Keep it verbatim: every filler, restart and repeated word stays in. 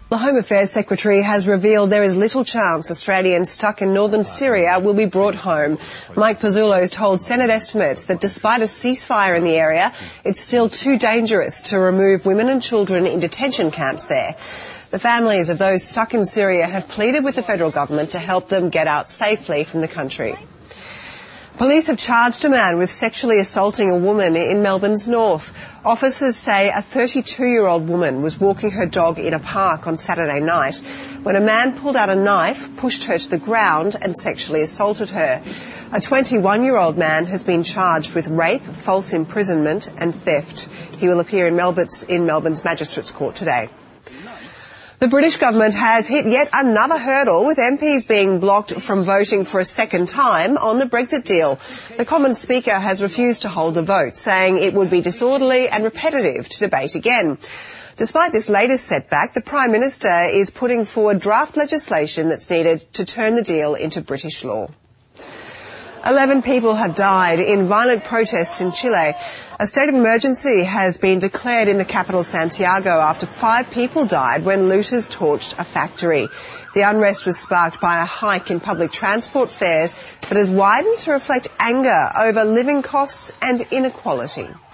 The Home Affairs Secretary has revealed there is little chance Australians stuck in northern Syria will be brought home. Mike Pezzullo told Senate estimates that despite a ceasefire in the area, it's still too dangerous to remove women and children in detention camps there. The families of those stuck in Syria have pleaded with the federal government to help them get out safely from the country. Police have charged a man with sexually assaulting a woman in Melbourne's north. Officers say a thirty-two-year-old woman was walking her dog in a park on Saturday night when a man pulled out a knife, pushed her to the ground and sexually assaulted her. A twenty-one-year-old man has been charged with rape, false imprisonment and theft. He will appear in Melbourne's, in Melbourne's Magistrates Court today. The British government has hit yet another hurdle, with M Ps being blocked from voting for a second time on the Brexit deal. The Commons Speaker has refused to hold a vote, saying it would be disorderly and repetitive to debate again. Despite this latest setback, the Prime Minister is putting forward draft legislation that's needed to turn the deal into British law. Eleven people have died in violent protests in Chile. A state of emergency has been declared in the capital Santiago after five people died when looters torched a factory. The unrest was sparked by a hike in public transport fares, but has widened to reflect anger over living costs and inequality.